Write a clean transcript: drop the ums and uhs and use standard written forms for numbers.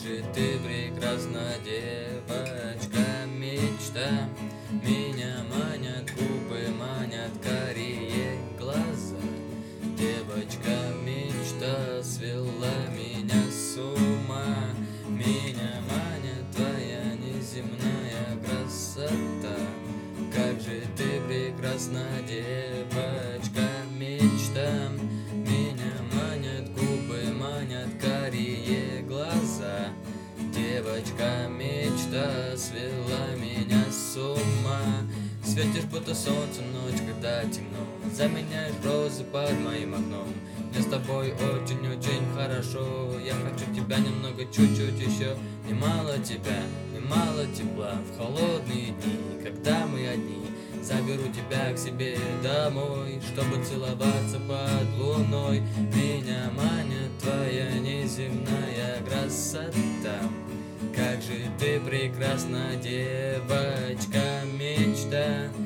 же ты прекрасна, девочка, мечта. Меня манят губы, манят карие глаза. Девочка, мечта свела меня с ума. Меня манит твоя неземная красота. Как же ты прекрасна, девочка, мечта. Меня манят губы, манят карие глаза. Девочка, мечта свела меня с ума. Светишь, будто солнце ночь, когда темно. Заменяешь розы под моим окном. Мне с тобой очень-очень хорошо. Я хочу тебя немного, чуть-чуть еще. Немало тебя, немало тепла. В холодные дни, когда мы одни, заберу тебя к себе домой, чтобы целоваться под луной. Меня манит твоя неземная красота. Как же ты прекрасна, девочка, мечта.